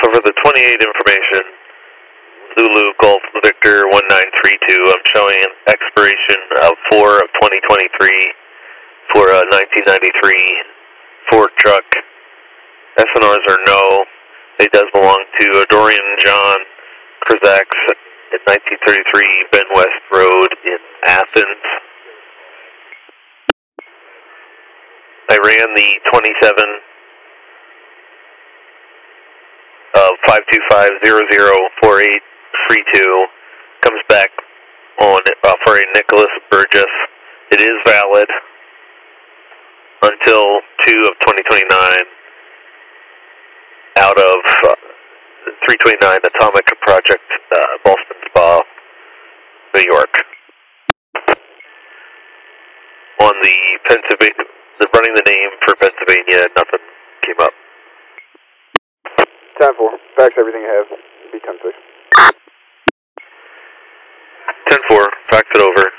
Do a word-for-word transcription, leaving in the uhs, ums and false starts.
Over the twenty-eight information, Zulu Golf Victor one nine three two, I'm showing an expiration of four of twenty twenty-three for a nineteen ninety-three Ford truck. S N Rs are no. It does belong to Dorian John Krzaks at nineteen thirty-three Ben West Road in Athens. I ran the twenty-seven of five two five zero zero four eight three two, comes back on uh, for a Nicholas Burgess. It is valid until two of twenty twenty-nine out of uh, three twenty-nine Atomic Project, uh, Boston Spa, New York. On the Pennsylvania, the running the name for Pennsylvania, nothing came up. ten four, fax everything you have, be ten six. ten four, fax it over.